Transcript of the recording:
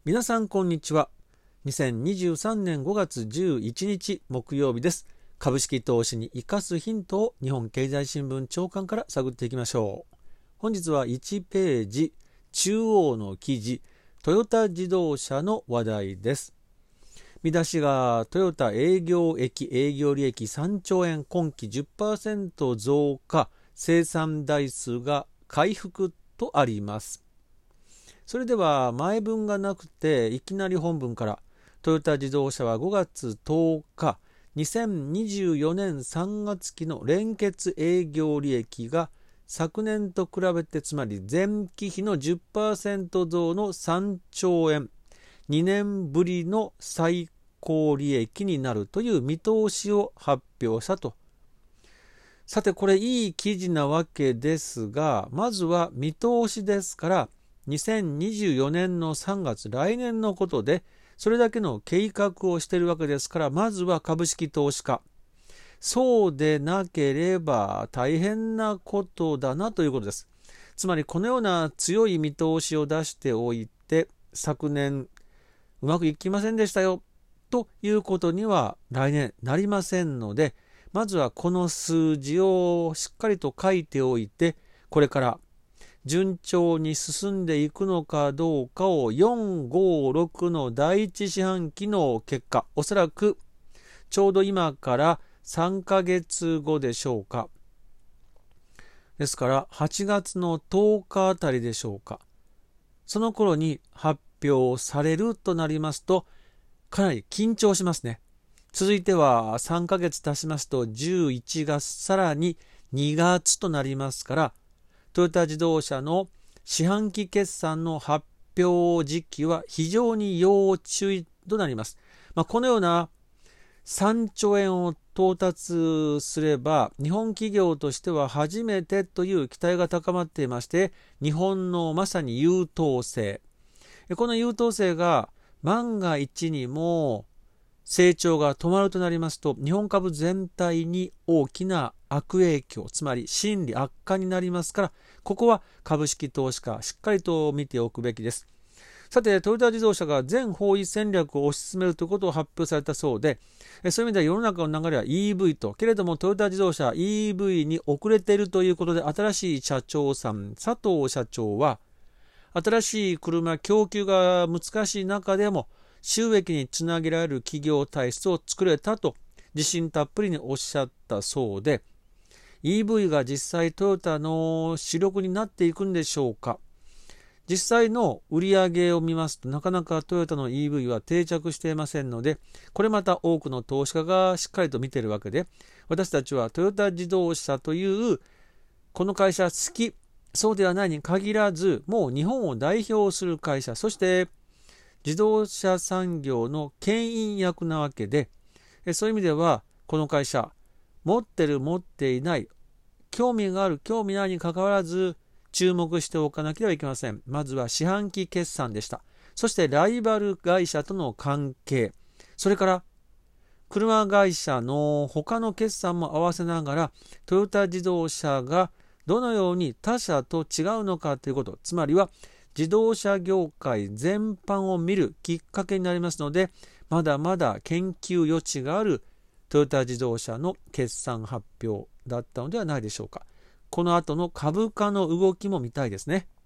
皆さんこんにちは。2023年5月11日木曜日です。株式投資に生かすヒントを日本経済新聞長官から探っていきましょう。本日は1ページ中央の記事、トヨタ自動車の話題です。見出しがトヨタ営業利益3兆円今期 10% 増加、生産台数が回復とあります。それでは前文がなくていきなり本文から。トヨタ自動車は5月10日2024年3月期の連結営業利益が昨年と比べて、つまり前期比の 10% 増の3兆円、2年ぶりの最高利益になるという見通しを発表したと。さてこれいい記事なわけですが、まずは見通しですから2024年の3月、来年のことでそれだけの計画をしているわけですから、まずは株式投資家、そうでなければ大変なことだなということです。つまりこのような強い見通しを出しておいて、昨年うまくいきませんでしたよということには来年なりませんので、まずはこの数字をしっかりと書いておいて、これから順調に進んでいくのかどうかを4、5、6の第一四半期の結果、おそらくちょうど今から3ヶ月後でしょうか。ですから8月の10日あたりでしょうか。その頃に発表されるとなりますと、かなり緊張しますね。続いては3ヶ月経ちますと11月、さらに2月となりますから、トヨタ自動車の四半期決算の発表時期は非常に要注意となります。このような3兆円を到達すれば日本企業としては初めてという期待が高まっていまして、日本のまさに優等生、この優等生が万が一にも成長が止まるとなりますと、日本株全体に大きな悪影響、つまり心理悪化になりますから、ここは株式投資家しっかりと見ておくべきです。さてトヨタ自動車が全方位戦略を推し進めるということを発表されたそうで、そういう意味では世の中の流れは EV と、けれどもトヨタ自動車 EV に遅れているということで、新しい社長さん、佐藤社長は新しい車供給が難しい中でも収益につなげられる企業体質を作れたと自信たっぷりにおっしゃったそうで、 EV が実際トヨタの主力になっていくんでしょうか。実際の売り上げを見ますと、なかなかトヨタの EV は定着していませんので、これまた多くの投資家がしっかりと見ているわけで、私たちはトヨタ自動車というこの会社好き、そうではないに限らず、もう日本を代表する会社、そして自動車産業の牽引役なわけで、そういう意味ではこの会社、持ってる持っていない、興味がある興味ないにかかわらず注目しておかなければいけません。まずは四半期決算でした。そしてライバル会社との関係、それから車会社の他の決算も合わせながら、トヨタ自動車がどのように他社と違うのかということ、つまりは自動車業界全般を見るきっかけになりますので、まだまだ研究余地があるトヨタ自動車の決算発表だったのではないでしょうか。この後の株価の動きも見たいですね。